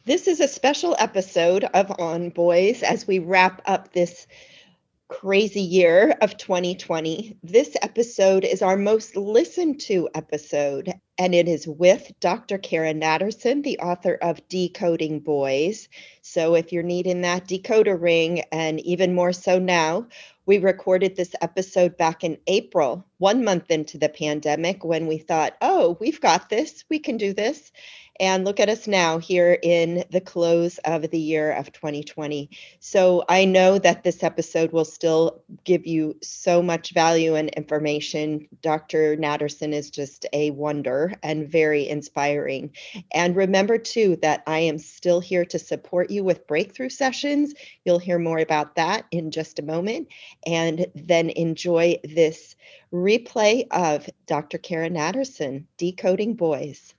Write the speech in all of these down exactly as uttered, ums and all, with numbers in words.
This is a special episode of On Boys as we wrap up this crazy year of twenty twenty. This episode is our most listened to episode, and it is with Doctor Kara Natterson, the author of Decoding Boys. So if you're needing that decoder ring, and even more so now, we recorded this episode back in April, one month into the pandemic, when we thought, oh, we've got this, we can do this. And look at us now here in the close of the year of twenty twenty. So I know that this episode will still give you so much value and information. Doctor Natterson is just a wonder and very inspiring. And remember, too, that I am still here to support you with breakthrough sessions. You'll hear more about that in just a moment. And then enjoy this replay of Doctor Kara Natterson, Decoding Boys.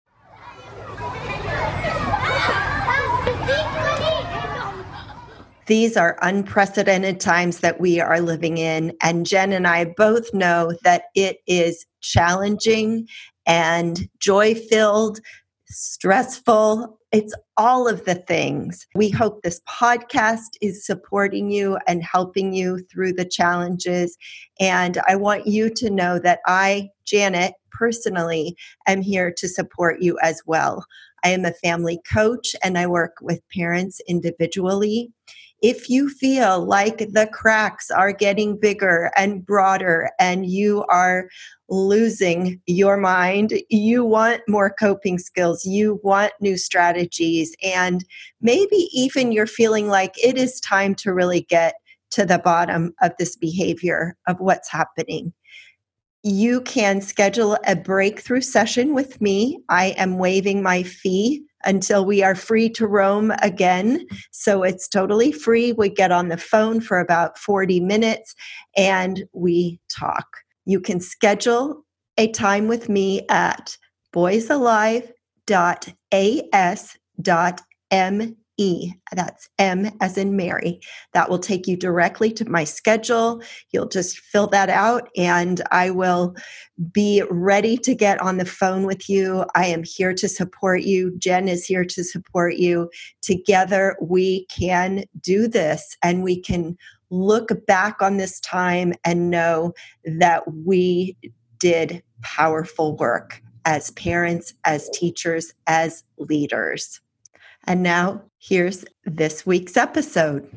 These are unprecedented times that we are living in, and Jen and I both know that it is challenging and joy-filled, stressful. It's all of the things. We hope this podcast is supporting you and helping you through the challenges. And I want you to know that I, Janet, personally am here to support you as well. I am a family coach and I work with parents individually. If you feel like the cracks are getting bigger and broader and you are losing your mind, you want more coping skills, you want new strategies, and maybe even you're feeling like it is time to really get to the bottom of this behavior of what's happening, you can schedule a breakthrough session with me. I am waiving my fee until we are free to roam again. So it's totally free. We get on the phone for about forty minutes and we talk. You can schedule a time with me at boysalive dot a s dot m e. That's M as in Mary. That will take you directly to my schedule. You'll just fill that out and I will be ready to get on the phone with you. I am here to support you. Jen is here to support you. Together we can do this and we can look back on this time and know that we did powerful work as parents, as teachers, as leaders. And now, here's this week's episode.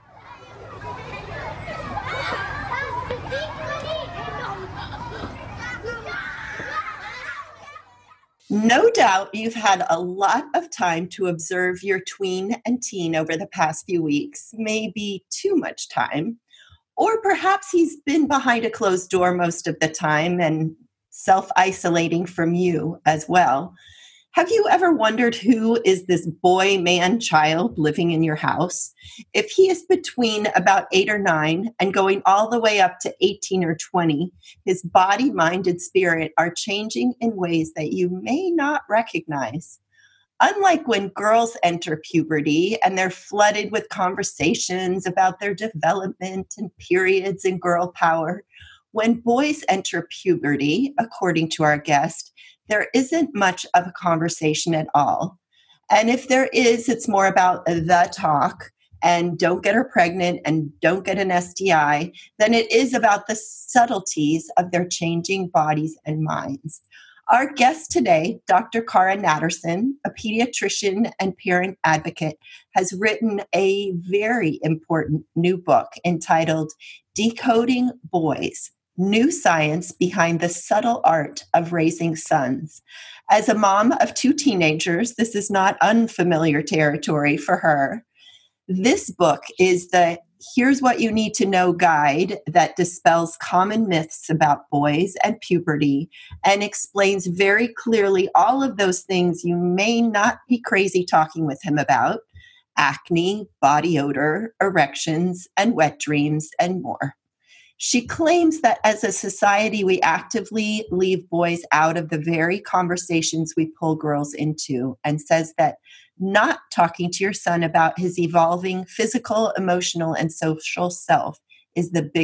No doubt you've had a lot of time to observe your tween and teen over the past few weeks, maybe too much time. Or perhaps he's been behind a closed door most of the time and self-isolating from you as well. Have you ever wondered who is this boy, man, child living in your house? If he is between about eight or nine and going all the way up to eighteen or twenty, his body, mind, and spirit are changing in ways that you may not recognize. Unlike when girls enter puberty and they're flooded with conversations about their development and periods and girl power, when boys enter puberty, according to our guest, there isn't much of a conversation at all. And if there is, it's more about the talk and don't get her pregnant and don't get an S T I than it is about the subtleties of their changing bodies and minds. Our guest today, Doctor Kara Natterson, a pediatrician and parent advocate, has written a very important new book entitled Decoding Boys: New Science Behind the Subtle Art of Raising Sons. As a mom of two teenagers, this is not unfamiliar territory for her. This book is the Here's What You Need to Know guide that dispels common myths about boys and puberty and explains very clearly all of those things you may not be crazy talking with him about: acne, body odor, erections, and wet dreams, and more. She claims that as a society, we actively leave boys out of the very conversations we pull girls into, and says that not talking to your son about his evolving physical, emotional, and social self is the biggest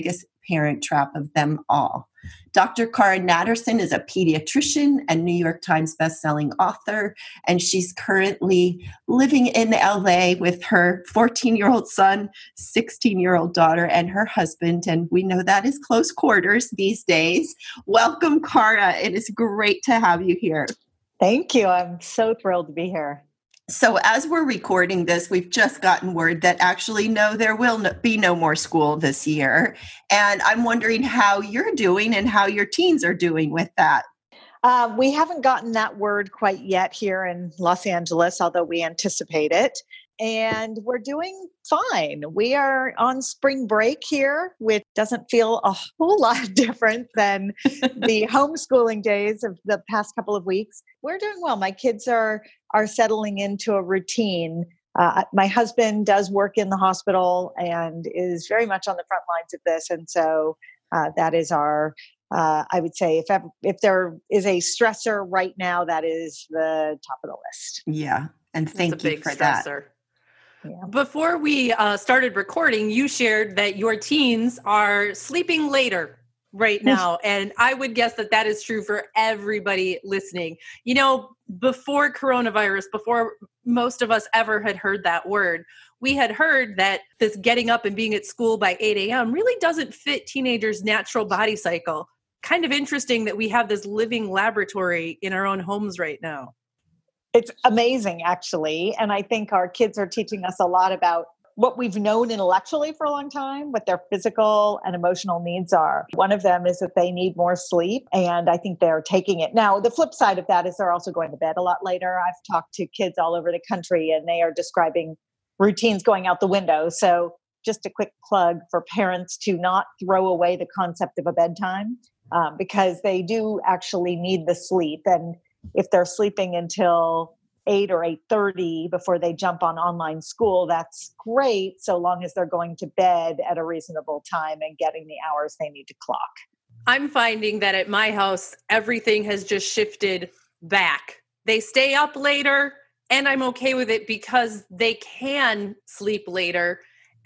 parent trap of them all. Doctor Kara Natterson is a pediatrician and New York Times bestselling author, and she's currently living in L A with her fourteen-year-old son, sixteen-year-old daughter, and her husband, and we know that is close quarters these days. Welcome, Kara. It is great to have you here. Thank you. I'm so thrilled to be here. So as we're recording this, we've just gotten word that actually, no, there will no, be no more school this year. And I'm wondering how you're doing and how your teens are doing with that. Uh, we haven't gotten that word quite yet here in Los Angeles, although we anticipate it. And we're doing fine. We are on spring break here, which doesn't feel a whole lot different than the homeschooling days of the past couple of weeks. We're doing well. My kids are are settling into a routine. Uh, my husband does work in the hospital and is very much on the front lines of this. And so uh, that is our, uh, I would say, if ever, if there is a stressor right now, that is the top of the list. Yeah. And thank It's a you big for stressor. that. Yeah. Before we uh, started recording, you shared that your teens are sleeping later right now. And I would guess that that is true for everybody listening. You know, before coronavirus, before most of us ever had heard that word, we had heard that this getting up and being at school by eight a.m. really doesn't fit teenagers' natural body cycle. Kind of interesting that we have this living laboratory in our own homes right now. It's amazing, actually. And I think our kids are teaching us a lot about what we've known intellectually for a long time, what their physical and emotional needs are. One of them is that they need more sleep, and I think they're taking it. Now, the flip side of that is they're also going to bed a lot later. I've talked to kids all over the country, and they are describing routines going out the window. So just a quick plug for parents to not throw away the concept of a bedtime, um, because they do actually need the sleep. And if they're sleeping until eight or eight thirty before they jump on online school, that's great, so long as they're going to bed at a reasonable time and getting the hours they need to clock. I'm finding that at my house, everything has just shifted back. They stay up later, and I'm okay with it because they can sleep later.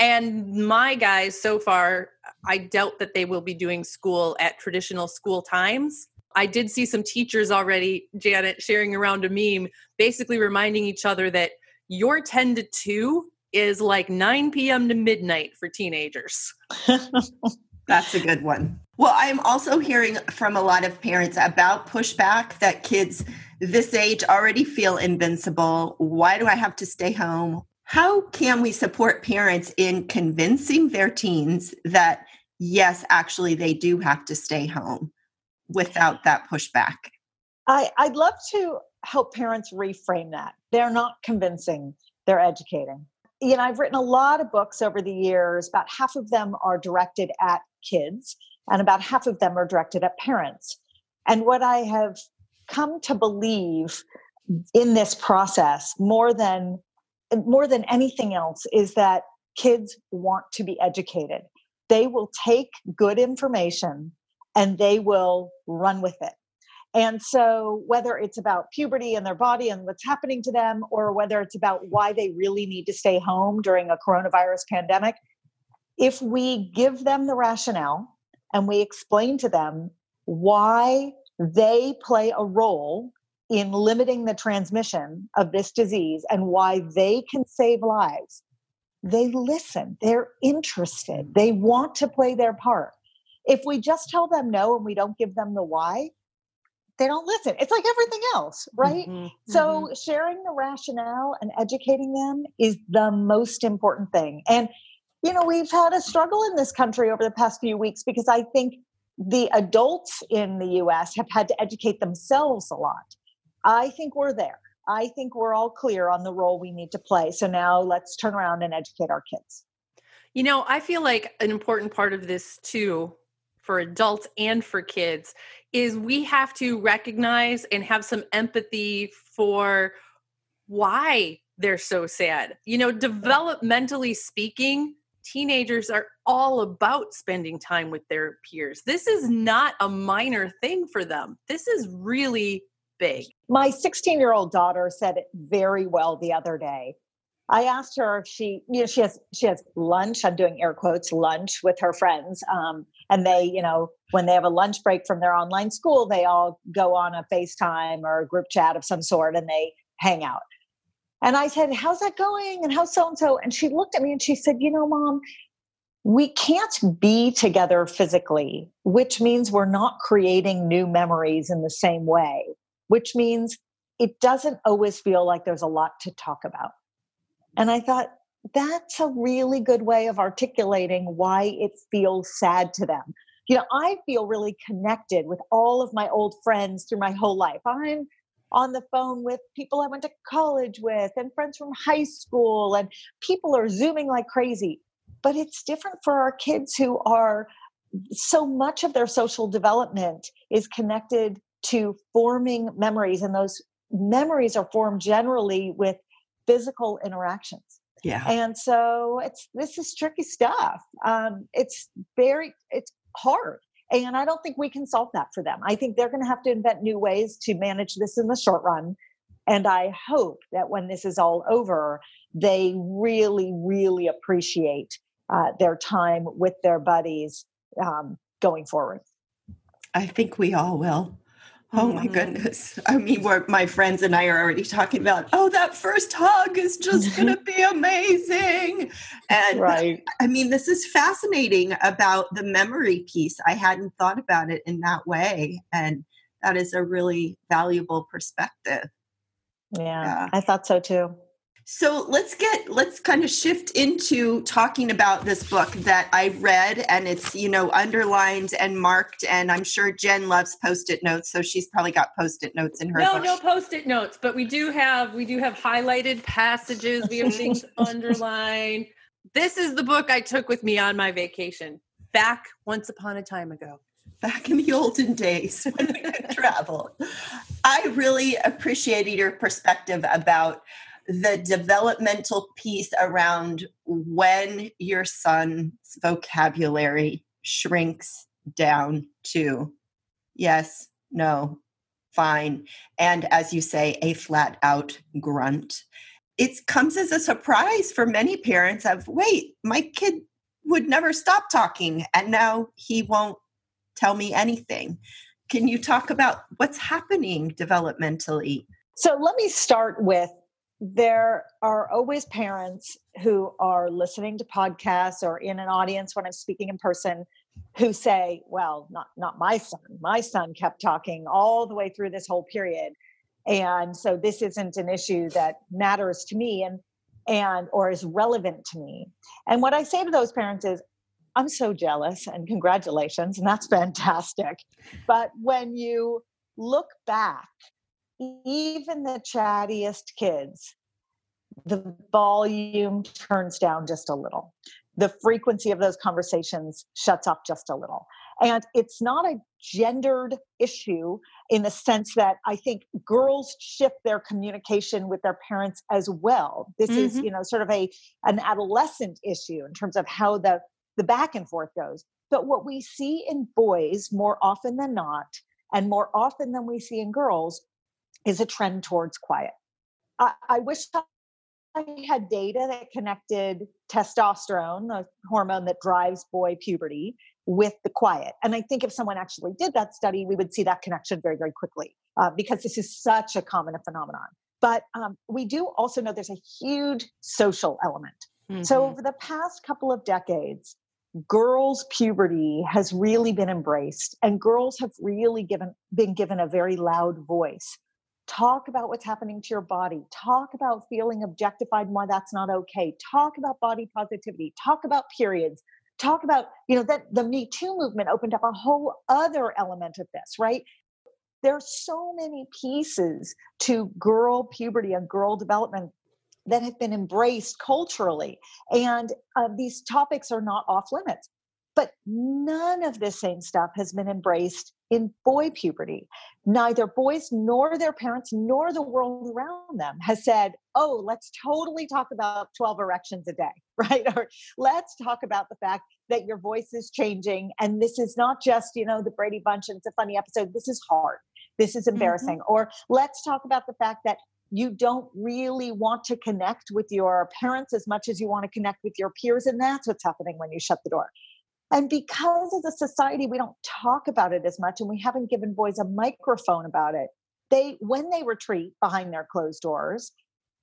And my guys, so far, I doubt that they will be doing school at traditional school times. I did see some teachers already, Janet, sharing around a meme, basically reminding each other that your ten to two is like nine p.m. to midnight for teenagers. That's a good one. Well, I'm also hearing from a lot of parents about pushback that kids this age already feel invincible. Why do I have to stay home? How can we support parents in convincing their teens that, yes, actually, they do have to stay home without that pushback? I, I'd love to help parents reframe that. They're not convincing, they're educating. You know, I've written a lot of books over the years. About half of them are directed at kids, and about half of them are directed at parents. And what I have come to believe in this process, more than more than anything else, is that kids want to be educated. They will take good information and they will run with it. And so whether it's about puberty and their body and what's happening to them, or whether it's about why they really need to stay home during a coronavirus pandemic, if we give them the rationale and we explain to them why they play a role in limiting the transmission of this disease and why they can save lives, they listen, they're interested, they want to play their part. If we just tell them no and we don't give them the why, they don't listen. It's like everything else, right? Mm-hmm, so mm-hmm. sharing the rationale and educating them is the most important thing. And, you know, we've had a struggle in this country over the past few weeks because I think the adults in the U S have had to educate themselves a lot. I think we're there. I think we're all clear on the role we need to play. So now let's turn around and educate our kids. You know, I feel like an important part of this too, for adults and for kids, is we have to recognize and have some empathy for why they're so sad. You know, developmentally speaking, teenagers are all about spending time with their peers. This is not a minor thing for them. This is really big. My sixteen-year-old daughter said it very well the other day. I asked her if she, you know, she has she has lunch. I'm doing air quotes, lunch with her friends, um, And they, you know, when they have a lunch break from their online school, they all go on a FaceTime or a group chat of some sort and they hang out. And I said, how's that going? And how's so-and-so? And she looked at me and she said, you know, Mom, we can't be together physically, which means we're not creating new memories in the same way, which means it doesn't always feel like there's a lot to talk about. And I thought, that's a really good way of articulating why it feels sad to them. You know, I feel really connected with all of my old friends through my whole life. I'm on the phone with people I went to college with and friends from high school, and people are Zooming like crazy. But it's different for our kids who are, so much of their social development is connected to forming memories. And those memories are formed generally with physical interactions. Yeah. And so it's, this is tricky stuff. Um, it's very, it's hard. And I don't think we can solve that for them. I think they're going to have to invent new ways to manage this in the short run. And I hope that when this is all over, they really, really appreciate uh, their time with their buddies um, going forward. I think we all will. Oh my goodness. I mean, we're, my friends and I are already talking about, oh, that first hug is just going to be amazing. And right. I mean, this is fascinating about the memory piece. I hadn't thought about it in that way. And that is a really valuable perspective. Yeah, yeah. I thought so too. So let's get, let's kind of shift into talking about this book that I read, and it's, you know, underlined and marked, and I'm sure Jen loves Post-it notes. So she's probably got Post-it notes in her No, book. no Post-it notes, but we do have, we do have highlighted passages. We have things underlined. This is the book I took with me on my vacation back once upon a time ago. Back in the olden days when we could travel. I really appreciated your perspective about the developmental piece around when your son's vocabulary shrinks down to yes, no, fine, and as you say, a flat out grunt. It comes as a surprise for many parents of, wait, my kid would never stop talking and now he won't tell me anything. Can you talk about what's happening developmentally? So let me start with, there are always parents who are listening to podcasts or in an audience when I'm speaking in person who say, well, not, not my son. My son kept talking all the way through this whole period. And so this isn't an issue that matters to me and, and, or is relevant to me. And what I say to those parents is, I'm so jealous and congratulations. And that's fantastic. But when you look back, even the chattiest kids, the volume turns down just a little. The frequency of those conversations shuts off just a little. And it's not a gendered issue in the sense that I think girls shift their communication with their parents as well. This mm-hmm. is, you know, sort of a an adolescent issue in terms of how the, the back and forth goes. But what we see in boys more often than not, and more often than we see in girls, is a trend towards quiet. I, I wish I had data that connected testosterone, the hormone that drives boy puberty, with the quiet. And I think if someone actually did that study, we would see that connection very, very quickly uh, because this is such a common phenomenon. But um, we do also know there's a huge social element. Mm-hmm. So over the past couple of decades, girls' puberty has really been embraced, and girls have really given been given a very loud voice. Talk about what's happening to your body. Talk about feeling objectified and why that's not okay. Talk about body positivity. Talk about periods. Talk about, you know, that the Me Too movement opened up a whole other element of this, right? There's so many pieces to girl puberty and girl development that have been embraced culturally. And uh, these topics are not off limits. But none of this same stuff has been embraced in boy puberty. Neither boys nor their parents nor the world around them has said, oh, let's totally talk about twelve erections a day, right? Or let's talk about the fact that your voice is changing. And this is not just, you know, the Brady Bunch and it's a funny episode. This is hard. This is embarrassing. Mm-hmm. Or let's talk about the fact that you don't really want to connect with your parents as much as you want to connect with your peers. And that's what's happening when you shut the door. And because as a society, we don't talk about it as much and we haven't given boys a microphone about it, they, when they retreat behind their closed doors,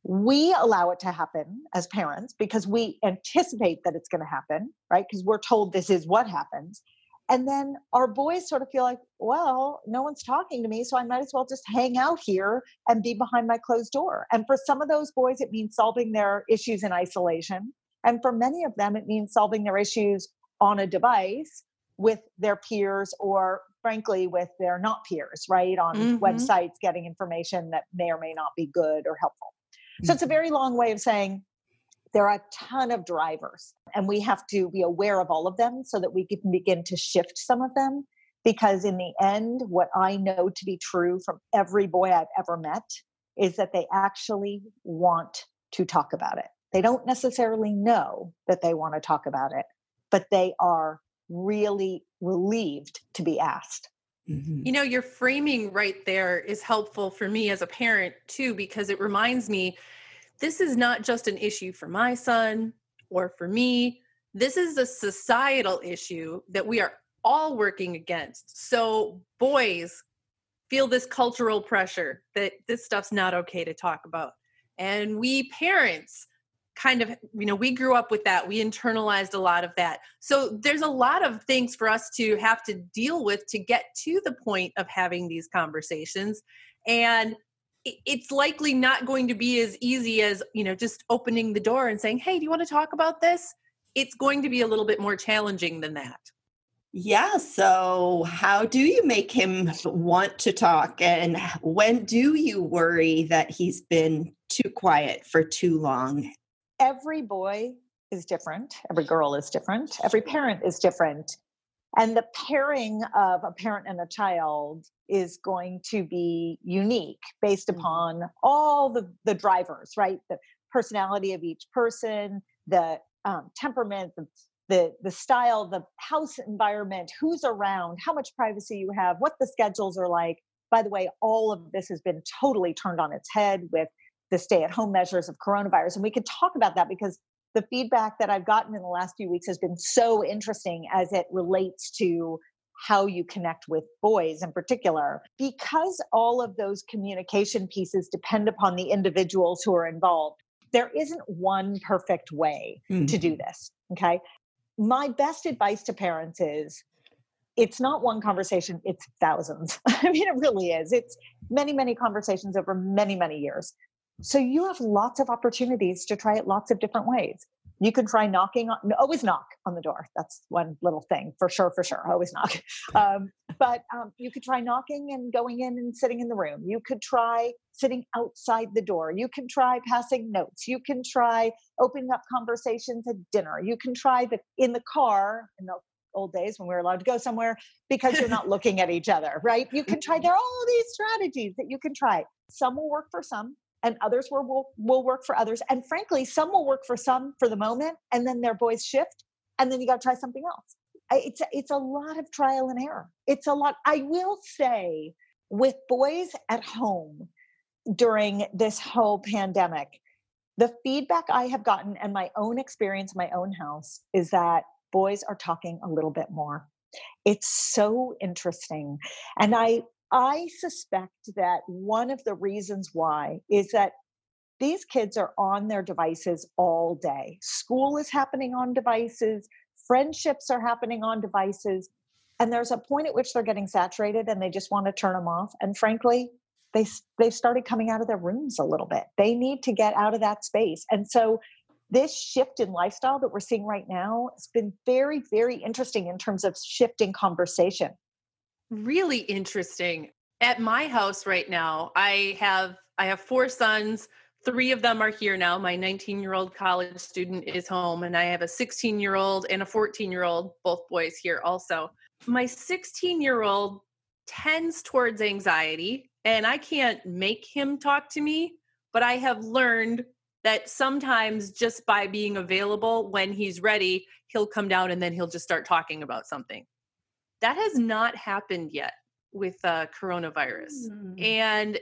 we allow it to happen as parents because we anticipate that it's going to happen, right? Because we're told this is what happens. And then our boys sort of feel like, well, no one's talking to me, so I might as well just hang out here and be behind my closed door. And for some of those boys, it means solving their issues in isolation. And for many of them, it means solving their issues on a device with their peers or frankly with their not peers, right? On mm-hmm. websites, getting information that may or may not be good or helpful. Mm-hmm. So it's a very long way of saying there are a ton of drivers and we have to be aware of all of them so that we can begin to shift some of them. Because in the end, what I know to be true from every boy I've ever met is that they actually want to talk about it. They don't necessarily know that they want to talk about it, but they are really relieved to be asked. Mm-hmm. You know, your framing right there is helpful for me as a parent too, because it reminds me this is not just an issue for my son or for me. This is a societal issue that we are all working against. So boys feel this cultural pressure that this stuff's not okay to talk about. And we parents kind of, you know, we grew up with that. We internalized a lot of that. So there's a lot of things for us to have to deal with to get to the point of having these conversations. And it's likely not going to be as easy as, you know, just opening the door and saying, hey, do you want to talk about this? It's going to be a little bit more challenging than that. Yeah. So how do you make him want to talk? And when do you worry that he's been too quiet for too long? Every boy is different. Every girl is different. Every parent is different. And the pairing of a parent and a child is going to be unique based upon all the, the drivers, right? The personality of each person, the um, temperament, the, the, the style, the house environment, who's around, how much privacy you have, what the schedules are like. By the way, all of this has been totally turned on its head with the stay-at-home measures of coronavirus. And we could talk about that because the feedback that I've gotten in the last few weeks has been so interesting as it relates to how you connect with boys in particular. Because all of those communication pieces depend upon the individuals who are involved, there isn't one perfect way mm-hmm. to do this, okay? My best advice to parents is, it's not one conversation, it's thousands. I mean, it really is. It's many, many conversations over many, many years. So you have lots of opportunities to try it lots of different ways. You can try knocking on, always knock on the door. That's one little thing for sure, for sure. Always knock. Um, but um, you could try knocking and going in and sitting in the room. You could try sitting outside the door. You can try passing notes. You can try opening up conversations at dinner. You can try the in the car in the old days when we were allowed to go somewhere because you're not looking at each other, right? You can try, there are all these strategies that you can try. Some will work for some. And others will, will will work for others. And frankly, some will work for some for the moment, and then their boys shift, and then you got to try something else. I, it's, a, it's a lot of trial and error. It's a lot. I will say with boys at home during this whole pandemic, the feedback I have gotten and my own experience in my own house is that boys are talking a little bit more. It's so interesting. And I I suspect that one of the reasons why is that these kids are on their devices all day. School is happening on devices. Friendships are happening on devices. And there's a point at which they're getting saturated and they just want to turn them off. And frankly, they, they've started coming out of their rooms a little bit. They need to get out of that space. And so this shift in lifestyle that we're seeing right now has been very, very interesting in terms of shifting conversation. Really interesting. At my house right now, I have I have four sons. Three of them are here now. My nineteen-year-old college student is home, and I have a sixteen-year-old and a fourteen-year-old, both boys here also. My sixteen-year-old tends towards anxiety, and I can't make him talk to me, but I have learned that sometimes just by being available when he's ready, he'll come down and then he'll just start talking about something. That has not happened yet with uh, coronavirus. Mm. And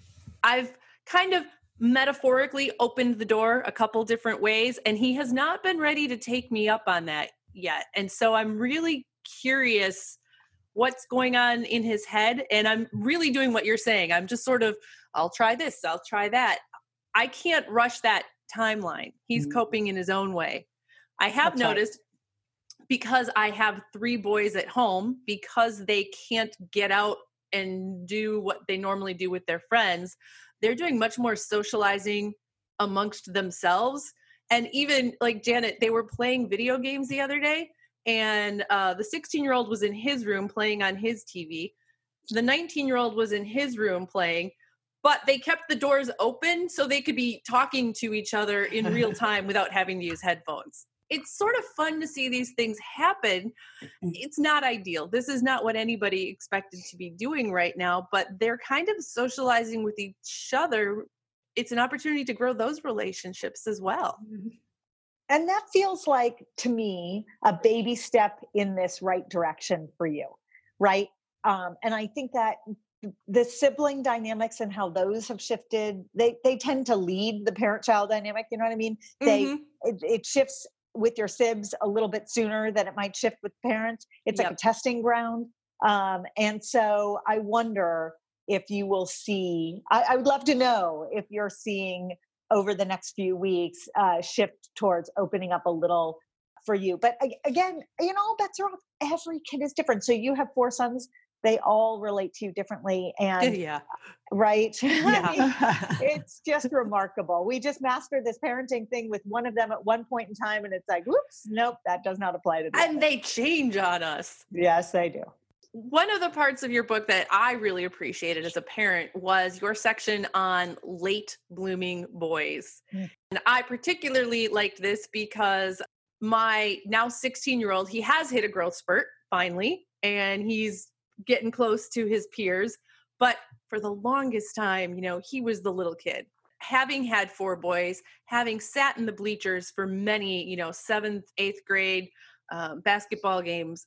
I've kind of metaphorically opened the door a couple different ways, and he has not been ready to take me up on that yet. And so I'm really curious what's going on in his head. And I'm really doing what you're saying. I'm just sort of, I'll try this, I'll try that. I can't rush that timeline. He's Mm. coping in his own way. I have That's right. noticed because I have three boys at home, because they can't get out and do what they normally do with their friends, they're doing much more socializing amongst themselves. And even like Janet, they were playing video games the other day, and uh, the sixteen-year-old was in his room playing on his T V. The nineteen-year-old was in his room playing, but they kept the doors open so they could be talking to each other in real time without having to use headphones. It's sort of fun to see these things happen. It's not ideal. This is not what anybody expected to be doing right now, but they're kind of socializing with each other. It's an opportunity to grow those relationships as well. And that feels like, to me, a baby step in this right direction for you, right? Um, and I think that the sibling dynamics and how those have shifted, they they tend to lead the parent-child dynamic, you know what I mean? They Mhm. it, it shifts with your sibs a little bit sooner than it might shift with parents. It's like Yep. a testing ground. Um, and so I wonder if you will see, I, I would love to know if you're seeing over the next few weeks uh, shift towards opening up a little for you. But a- again, you know, bets are off. Every kid is different. So you have four sons. They all relate to you differently. And Yeah. right. I Yeah. mean, it's just remarkable. We just mastered this parenting thing with one of them at one point in time, and it's like, whoops, nope, that does not apply to the And other. they change on us. Yes, they do. One of the parts of your book that I really appreciated as a parent was your section on late blooming boys. Mm. And I particularly liked this because my now sixteen year old, he has hit a growth spurt finally, and he's getting close to his peers. But for the longest time, you know, he was the little kid. Having had four boys, having sat in the bleachers for many, you know, seventh, eighth grade um, basketball games,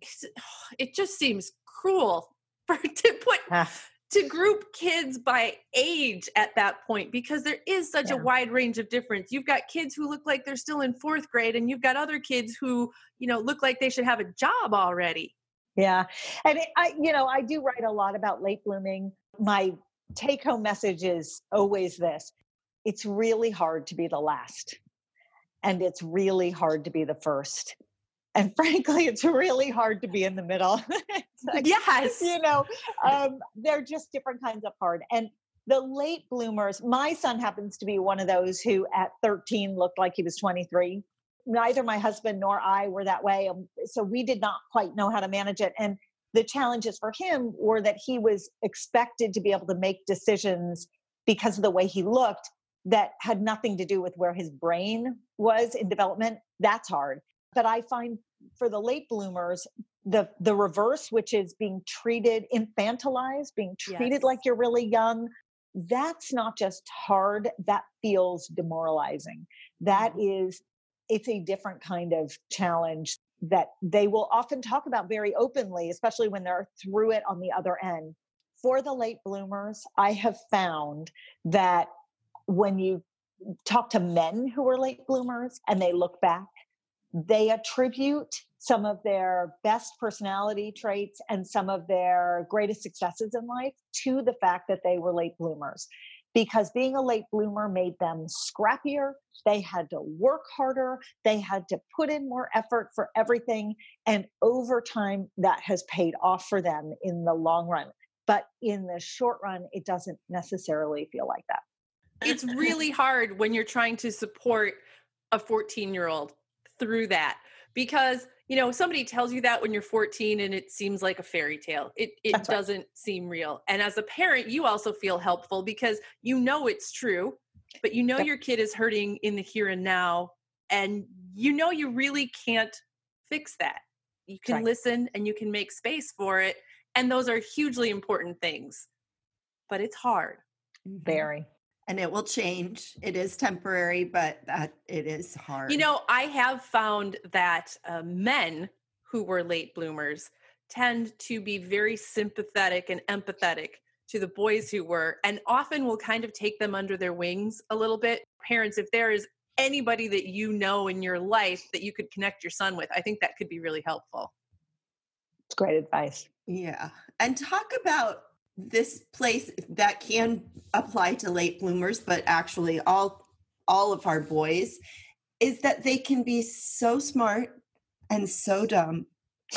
it just seems cruel for to put Ah, to group kids by age at that point, because there is such Yeah. a wide range of difference. You've got kids who look like they're still in fourth grade, and you've got other kids who, you know, look like they should have a job already. yeah. And it, I, you know, I do write a lot about late blooming. My take home message is always this: it's really hard to be the last, and it's really hard to be the first. And frankly, it's really hard to be in the middle. It's like, Yes. you know, um, they're just different kinds of hard. And the late bloomers, my son happens to be one of those who at thirteen looked like he was twenty-three. Neither my husband nor I were that way. Um, so we did not quite know how to manage it. And the challenges for him were that he was expected to be able to make decisions because of the way he looked that had nothing to do with where his brain was in development. That's hard. But I find for the late bloomers, the the reverse, which is being treated, infantilized, being treated Yes. like you're really young, that's not just hard, that feels demoralizing. That is, it's a different kind of challenge that they will often talk about very openly, especially when they're through it on the other end. For the late bloomers, I have found that when you talk to men who are late bloomers and they look back, they attribute some of their best personality traits and some of their greatest successes in life to the fact that they were late bloomers. Because being a late bloomer made them scrappier, they had to work harder, they had to put in more effort for everything. And over time, that has paid off for them in the long run. But in the short run, it doesn't necessarily feel like that. It's really hard when you're trying to support a fourteen year old through that, because, you know, somebody tells you that when you're fourteen and it seems like a fairy tale. It it That's right. doesn't seem real. And as a parent, you also feel helpful because you know it's true, but you know Yep. your kid is hurting in the here and now, and you know you really can't fix that. You can Right. listen and you can make space for it, and those are hugely important things. But it's hard. Very. And it will change. It is temporary, but that it is hard. You know, I have found that uh, men who were late bloomers tend to be very sympathetic and empathetic to the boys who were, and often will kind of take them under their wings a little bit. Parents, if there is anybody that you know in your life that you could connect your son with. I think that could be really helpful. It's great advice. Yeah. And talk about this place that can apply to late bloomers, but actually all all of our boys, is that they can be so smart and so dumb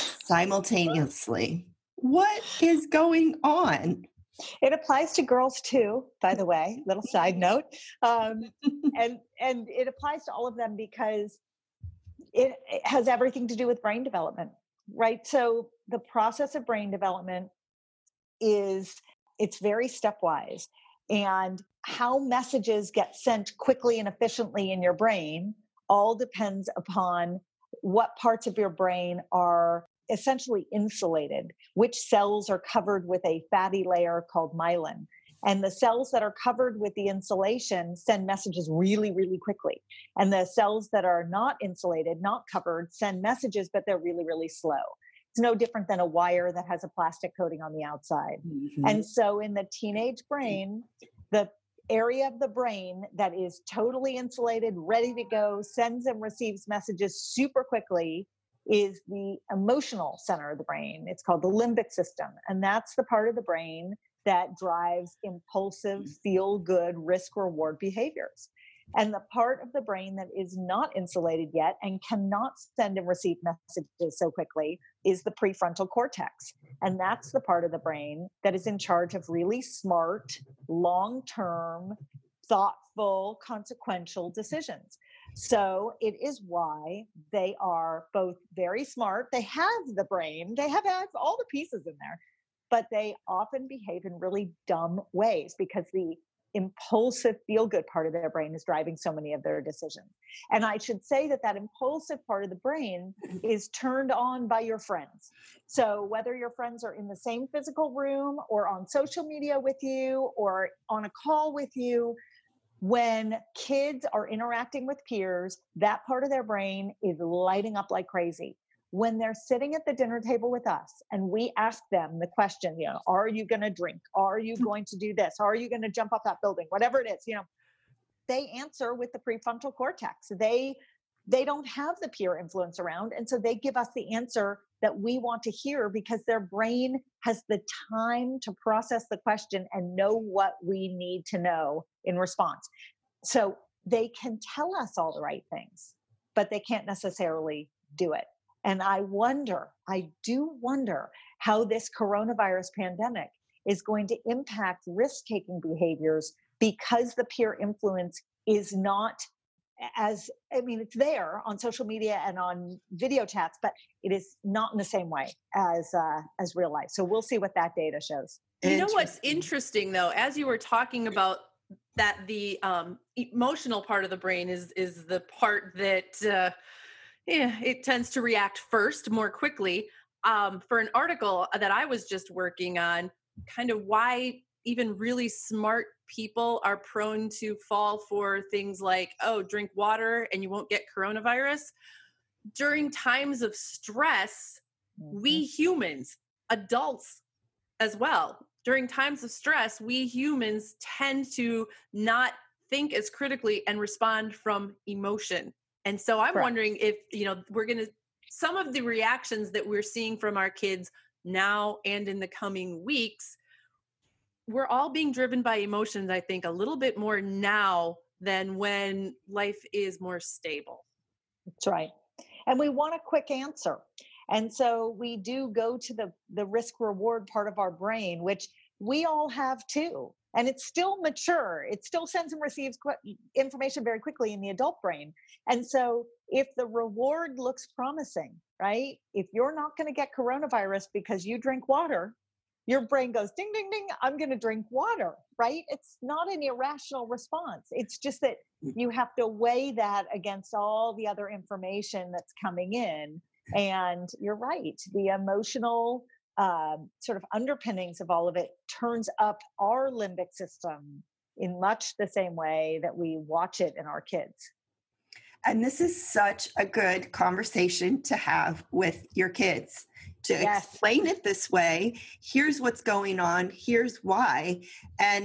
simultaneously. What is going on? It applies to girls too, by the way, little side note. Um, and, and it applies to all of them because it, it has everything to do with brain development, right? So the process of brain development is, it's very stepwise. And how messages get sent quickly and efficiently in your brain all depends upon what parts of your brain are essentially insulated, which cells are covered with a fatty layer called myelin. And the cells that are covered with the insulation send messages really, really quickly. And the cells that are not insulated, not covered, send messages, but they're really, really slow. It's no different than a wire that has a plastic coating on the outside. Mm-hmm. And so in the teenage brain, the area of the brain that is totally insulated, ready to go, sends and receives messages super quickly, is the emotional center of the brain. It's called the limbic system. And that's the part of the brain that drives impulsive, feel-good, risk-reward behaviors. And the part of the brain that is not insulated yet and cannot send and receive messages so quickly is the prefrontal cortex. And that's the part of the brain that is in charge of really smart, long-term, thoughtful, consequential decisions. So it is why they are both very smart. They have the brain, they have, have all the pieces in there, but they often behave in really dumb ways because the impulsive feel-good part of their brain is driving so many of their decisions. And I should say that that impulsive part of the brain is turned on by your friends. So whether your friends are in the same physical room or on social media with you or on a call with you, when kids are interacting with peers, that part of their brain is lighting up like crazy. When they're sitting at the dinner table with us and we ask them the question, you know, are you going to drink? Are you going to do this? Are you going to jump off that building? Whatever it is, you know, they answer with the prefrontal cortex. They, they don't have the peer influence around. And so they give us the answer that we want to hear because their brain has the time to process the question and know what we need to know in response. So they can tell us all the right things, but they can't necessarily do it. And I wonder, I do wonder how this coronavirus pandemic is going to impact risk-taking behaviors because the peer influence is not as, I mean, it's there on social media and on video chats, but it is not in the same way as uh, as real life. So we'll see what that data shows. You know what's interesting, though, as you were talking about that, the um, emotional part of the brain is is the part that uh, yeah, it tends to react first more quickly. Um, for an article that I was just working on, kind of why even really smart people are prone to fall for things like, oh, drink water and you won't get coronavirus. During times of stress, mm-hmm. we humans, adults as well, during times of stress, we humans tend to not think as critically and respond from emotion. And so I'm Correct. wondering if, you know, we're going to, some of the reactions that we're seeing from our kids now and in the coming weeks, we're all being driven by emotions, I think, a little bit more now than when life is more stable. That's right. And we want a quick answer. And so we do go to the, the risk reward part of our brain, which we all have too. And it's still mature. It still sends and receives qu- information very quickly in the adult brain. And so if the reward looks promising, right? If you're not going to get coronavirus because you drink water, your brain goes, ding, ding, ding, I'm going to drink water, right? It's not an irrational response. It's just that you have to weigh that against all the other information that's coming in. And you're right. The emotional uh, sort of underpinnings of all of it turns up our limbic system in much the same way that we watch it in our kids. And this is such a good conversation to have with your kids, to yes. explain it this way. Here's what's going on. Here's why. And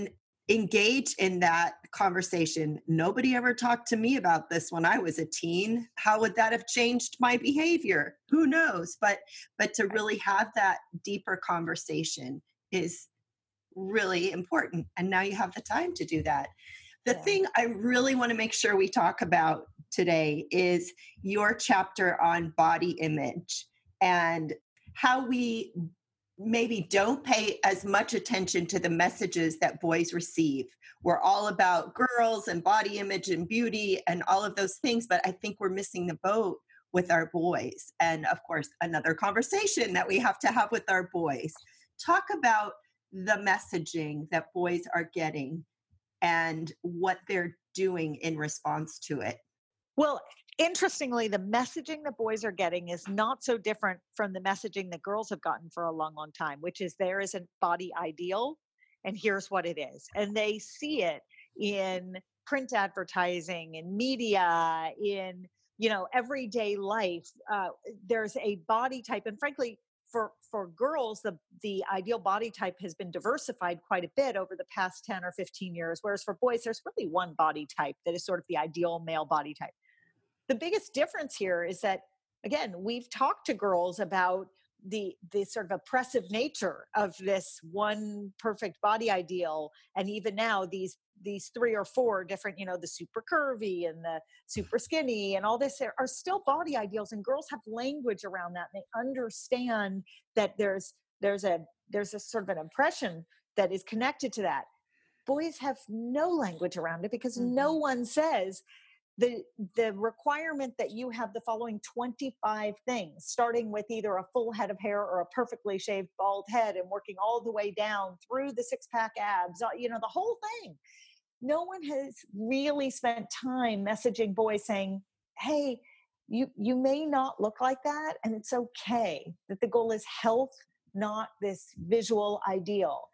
engage in that conversation. Nobody ever talked to me about this when I was a teen. How would that have changed my behavior? Who knows? But but to really have that deeper conversation is really important. And now you have the time to do that. The Yeah. thing I really want to make sure we talk about today is your chapter on body image and how we maybe don't pay as much attention to the messages that boys receive. We're all about girls and body image and beauty and all of those things, but I think we're missing the boat with our boys. And of course, another conversation that we have to have with our boys. Talk about the messaging that boys are getting and what they're doing in response to it. Well, interestingly, the messaging that boys are getting is not so different from the messaging that girls have gotten for a long, long time, which is there is a body ideal and here's what it is. And they see it in print advertising, in media, in, you know, everyday life. Uh, there's a body type. And frankly, for, for girls, the, the ideal body type has been diversified quite a bit over the past ten or fifteen years. Whereas for boys, there's really one body type that is sort of the ideal male body type. The biggest difference here is that, again, we've talked to girls about the, the sort of oppressive nature of this one perfect body ideal. And even now, these, these three or four different, you know, the super curvy and the super skinny and all this are, are still body ideals. And girls have language around that. And they understand that there's, there's a, there's a sort of an impression that is connected to that. Boys have no language around it because mm-hmm. no one says, The the requirement that you have the following twenty-five things, starting with either a full head of hair or a perfectly shaved bald head and working all the way down through the six-pack abs, you know, the whole thing. No one has really spent time messaging boys saying, hey, you, you may not look like that, and it's okay, that the goal is health, not this visual ideal.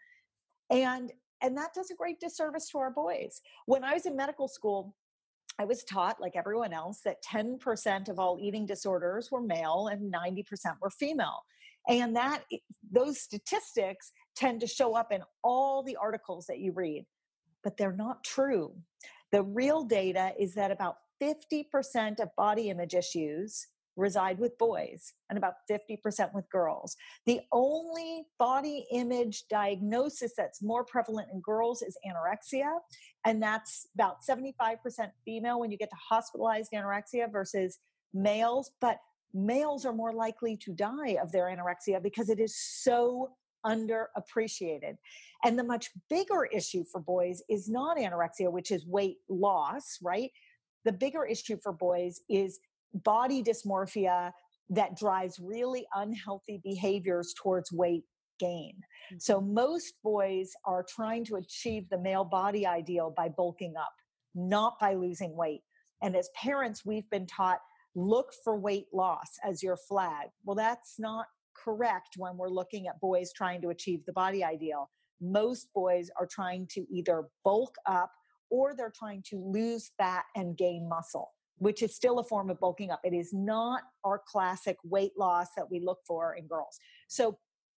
And, and that does a great disservice to our boys. When I was in medical school, I was taught, like everyone else, that ten percent of all eating disorders were male and ninety percent were female. And that those statistics tend to show up in all the articles that you read, but they're not true. The real data is that about fifty percent of body image issues reside with boys and about fifty percent with girls. The only body image diagnosis that's more prevalent in girls is anorexia. And that's about seventy-five percent female when you get to hospitalized anorexia versus males. But males are more likely to die of their anorexia because it is so underappreciated. And the much bigger issue for boys is not anorexia, which is weight loss, right? The bigger issue for boys is body dysmorphia that drives really unhealthy behaviors towards weight gain. Mm-hmm. So most boys are trying to achieve the male body ideal by bulking up, not by losing weight. And as parents, we've been taught, look for weight loss as your flag. Well, that's not correct when we're looking at boys trying to achieve the body ideal. Most boys are trying to either bulk up or they're trying to lose fat and gain muscle, which is still a form of bulking up. It is not our classic weight loss that we look for in girls. So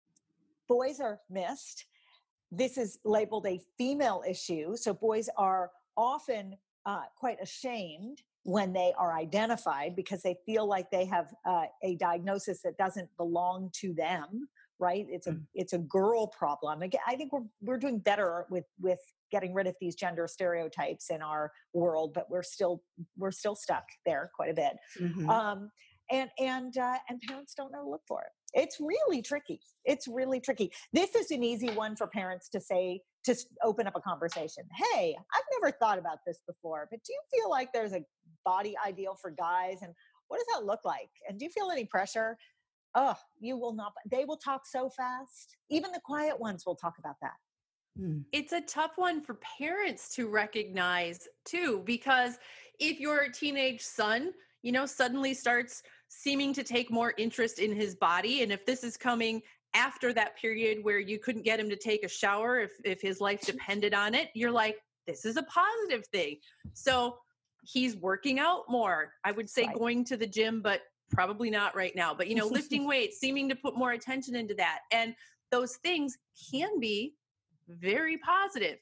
boys are missed. This is labeled a female issue. So boys are often uh, quite ashamed when they are identified because they feel like they have uh, a diagnosis that doesn't belong to them, right? It's a, mm. it's a girl problem. Again, I think we're, we're doing better with, with getting rid of these gender stereotypes in our world, but we're still, we're still stuck there quite a bit. Mm-hmm. Um, and, and, uh, and parents don't know to look for it. It's really tricky. It's really tricky. This is an easy one for parents to say, to open up a conversation. Hey, I've never thought about this before, but do you feel like there's a body ideal for guys? And what does that look like? And do you feel any pressure? Oh, you will not. They will talk so fast. Even the quiet ones will talk about that. It's a tough one for parents to recognize too, because if your teenage son, you know, suddenly starts seeming to take more interest in his body, and if this is coming after that period where you couldn't get him to take a shower if, if his life depended on it, you're like, this is a positive thing. So he's working out more. I would say right. Going to the gym, but probably not right now. But, you know, lifting weights, seeming to put more attention into that. And those things can be very positive.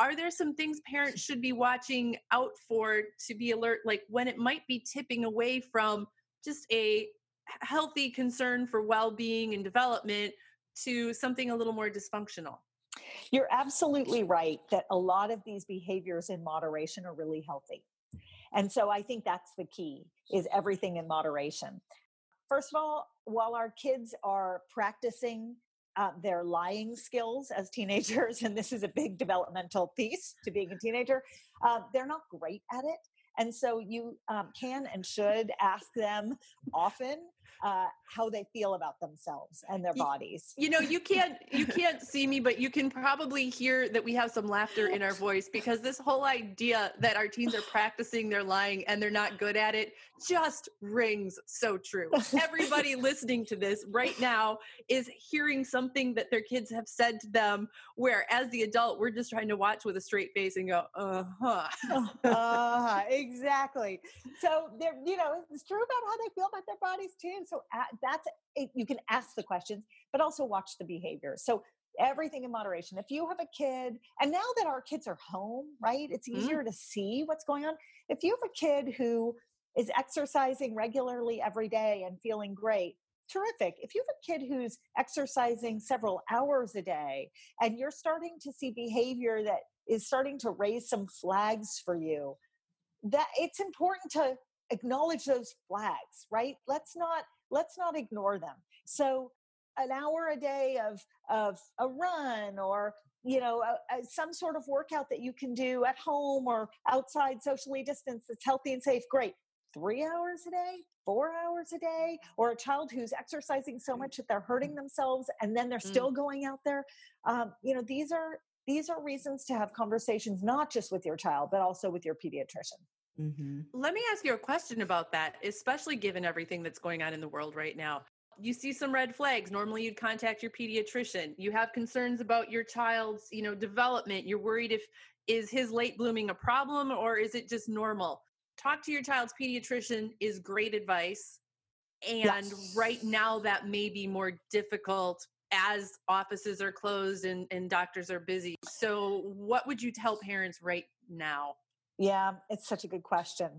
are there some things parents should be watching out for to be alert, like when it might be tipping away from just a healthy concern for well-being and development to something a little more dysfunctional? You're absolutely right that a lot of these behaviors in moderation are really healthy. And so I think that's the key, is everything in moderation. First of all, while our kids are practicing uh, their lying skills as teenagers, and this is a big developmental piece to being a teenager, uh, they're not great at it. And so you um, can and should ask them often uh, how they feel about themselves and their bodies. You know, you can't you can't see me, but you can probably hear that we have some laughter in our voice, because this whole idea that our teens are practicing their lying and they're not good at it just rings so true. Everybody listening to this right now is hearing something that their kids have said to them, where as the adult, we're just trying to watch with a straight face and go, uh-huh. uh, exactly. So they're, you know, it's true about how they feel about their bodies too. So uh, that's, it, you can ask the questions, but also watch the behavior. So everything in moderation. If you have a kid, and now that our kids are home, right, it's easier mm. to see what's going on. If you have a kid who is exercising regularly every day and feeling great, terrific. If you have a kid who's exercising several hours a day and you're starting to see behavior that is starting to raise some flags for you, that it's important to acknowledge those flags, right? Let's not let's not ignore them. So an hour a day of of a run, or you know a, a, some sort of workout that you can do at home or outside, socially distanced, that's healthy and safe, great. Three hours a day, four hours a day, or a child who's exercising so much that they're hurting themselves and then they're still mm. going out there. Um, you know, these are these are reasons to have conversations, not just with your child, but also with your pediatrician. Mm-hmm. Let me ask you a question about that, especially given everything that's going on in the world right now. You see some red flags. Normally you'd contact your pediatrician. You have concerns about your child's, you know, development. You're worried if, is his late blooming a problem or is it just normal? Talk to your child's pediatrician is great advice. And yes. Right now that may be more difficult as offices are closed and, and doctors are busy. So what would you tell parents right now? Yeah, it's such a good question.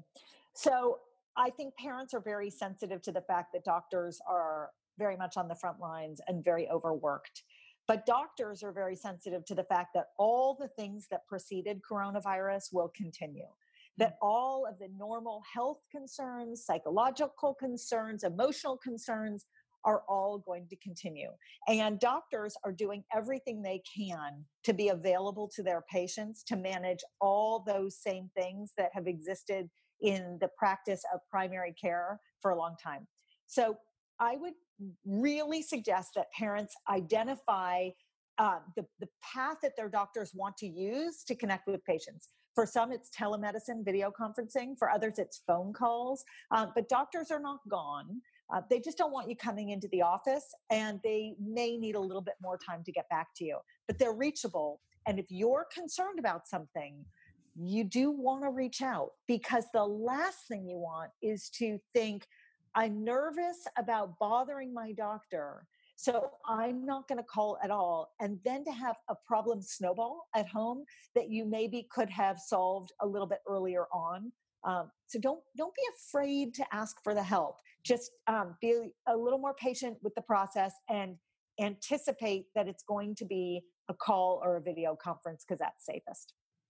So I think parents are very sensitive to the fact that doctors are very much on the front lines and very overworked. But doctors are very sensitive to the fact that all the things that preceded coronavirus will continue. That all of the normal health concerns, psychological concerns, emotional concerns are all going to continue. And doctors are doing everything they can to be available to their patients to manage all those same things that have existed in the practice of primary care for a long time. So I would really suggest that parents identify uh, the, the path that their doctors want to use to connect with patients. For some, it's telemedicine, video conferencing. For others, it's phone calls. Uh, but doctors are not gone. Uh, they just don't want you coming into the office, and they may need a little bit more time to get back to you. But they're reachable. And if you're concerned about something, you do want to reach out, because the last thing you want is to think, I'm nervous about bothering my doctor, so I'm not going to call at all. And then to have a problem snowball at home that you maybe could have solved a little bit earlier on. Um, so don't don't be afraid to ask for the help. Just um, be a little more patient with the process and anticipate that it's going to be a call or a video conference, because that's safest.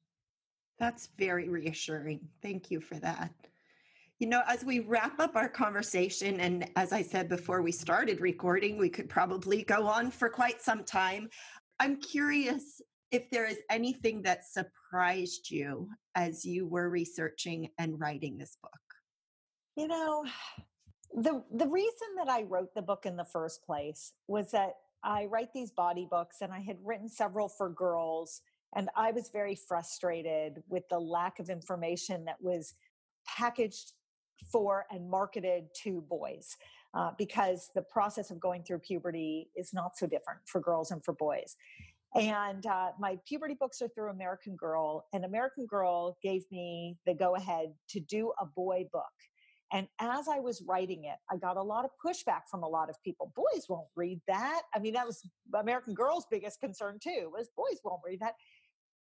That's very reassuring. Thank you for that. You know, as we wrap up our conversation, and as I said before we started recording, we could probably go on for quite some time. I'm curious if there is anything that surprised you as you were researching and writing this book. You know, the the reason that I wrote the book in the first place was that I write these body books, and I had written several for girls, and I was very frustrated with the lack of information that was packaged for and marketed to boys, uh, because the process of going through puberty is not so different for girls and for boys. And uh, my puberty books are through American Girl, and American Girl gave me the go-ahead to do a boy book. And as I was writing it, I got a lot of pushback from a lot of people. Boys won't read that. I mean, that was American Girl's biggest concern too, was boys won't read that.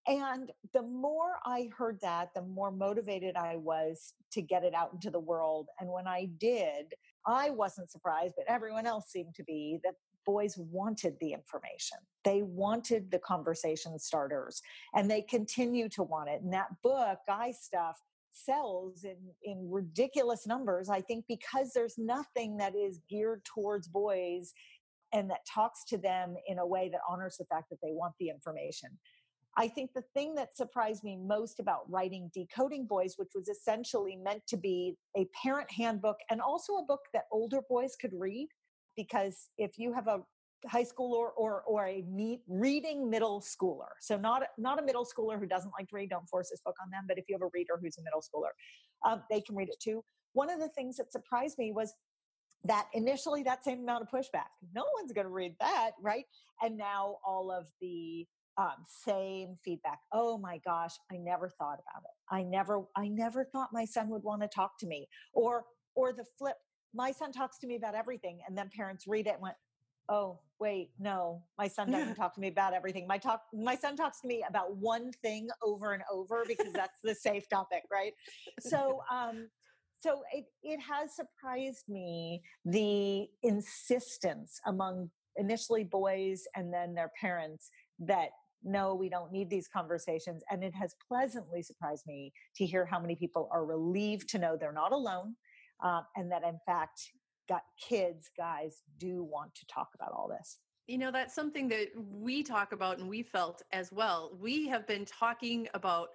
And the more I heard that, the more motivated I was to get it out into the world. And when I did, I wasn't surprised, but everyone else seemed to be, that boys wanted the information. They wanted the conversation starters, and they continue to want it. And that book, Guy Stuff, sells in, in ridiculous numbers, I think, because there's nothing that is geared towards boys and that talks to them in a way that honors the fact that they want the information. I think the thing that surprised me most about writing Decoding Boys, which was essentially meant to be a parent handbook and also a book that older boys could read, because if you have a high schooler or or a meet, reading middle schooler, so not, not a middle schooler who doesn't like to read, don't force this book on them, but if you have a reader who's a middle schooler, um, they can read it too. One of the things that surprised me was that initially that same amount of pushback. No one's going to read that, right? And now all of the um, same feedback. Oh my gosh, I never thought about it. I never, I never thought my son would want to talk to me. Or, or the flip, my son talks to me about everything. And then parents read it and went, oh, wait, no, my son doesn't talk to me about everything. My talk, my son talks to me about one thing over and over because that's the safe topic, right? So, um, so it, it has surprised me, the insistence among initially boys and then their parents that no, we don't need these conversations. And it has pleasantly surprised me to hear how many people are relieved to know they're not alone, um, and that in fact, got kids, guys do want to talk about all this. You know, that's something that we talk about and we felt as well. We have been talking about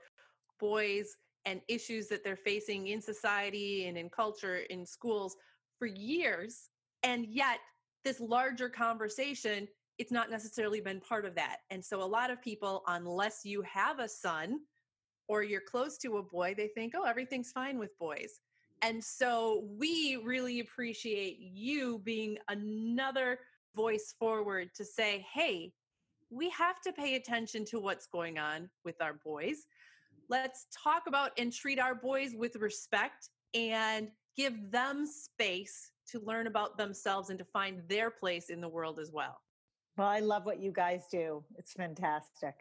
boys and issues that they're facing in society and in culture, in schools for years. And yet this larger conversation, it's not necessarily been part of that. And so a lot of people, unless you have a son or you're close to a boy, they think, oh, everything's fine with boys. And so we really appreciate you being another voice forward to say, hey, we have to pay attention to what's going on with our boys. Let's talk about and treat our boys with respect and give them space to learn about themselves and to find their place in the world as well. Well, I love what you guys do. It's fantastic.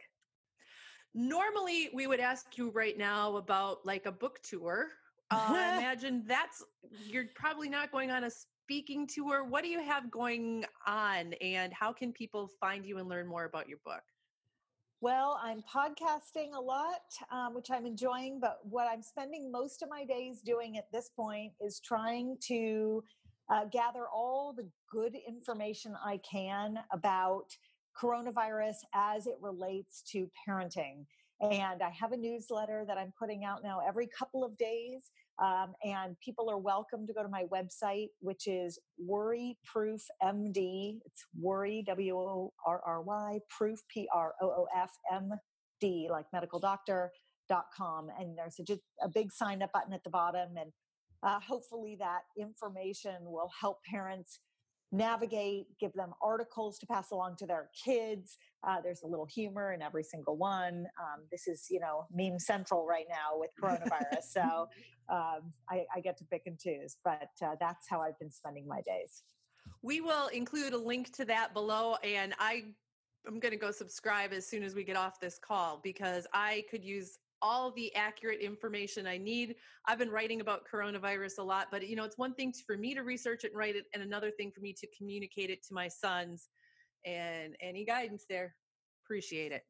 Normally, we would ask you right now about like a book tour. Uh, I imagine that's, you're probably not going on a speaking tour. What do you have going on, and how can people find you and learn more about your book? Well, I'm podcasting a lot, um, which I'm enjoying, but what I'm spending most of my days doing at this point is trying to uh, gather all the good information I can about coronavirus as it relates to parenting. And I have a newsletter that I'm putting out now every couple of days. Um, and people are welcome to go to my website, which is Worry Proof M D. It's Worry, W O R R Y, Proof, P R O O F M D, like medical doctor dot com. And there's a, just a big sign up button at the bottom. And uh, hopefully that information will help parents navigate, give them articles to pass along to their kids. Uh, there's a little humor in every single one. Um, this is, you know, meme central right now with coronavirus. So um, I, I get to pick and choose, but uh, that's how I've been spending my days. We will include a link to that below, and I am going to go subscribe as soon as we get off this call because I could use all the accurate information I need. I've been writing about coronavirus a lot, but you know, it's one thing for me to research it and write it, and another thing for me to communicate it to my sons. And any guidance there, appreciate it.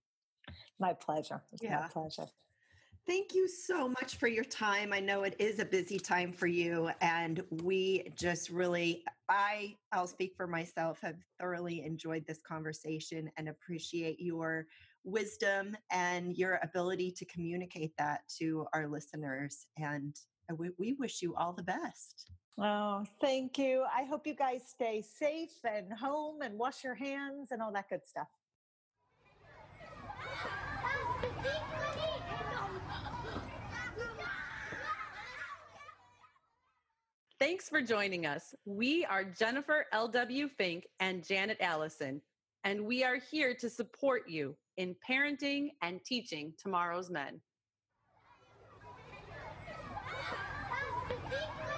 My pleasure. It's yeah. my pleasure. Thank you so much for your time. I know it is a busy time for you, and we just really, I, I'll speak for myself, have thoroughly enjoyed this conversation and appreciate your wisdom and your ability to communicate that to our listeners. And we, we wish you all the best. Oh, thank you. I hope you guys stay safe and home and wash your hands and all that good stuff. Thanks for joining us. We are Jennifer L W. Fink and Janet Allison, and we are here to support you in parenting and teaching tomorrow's men.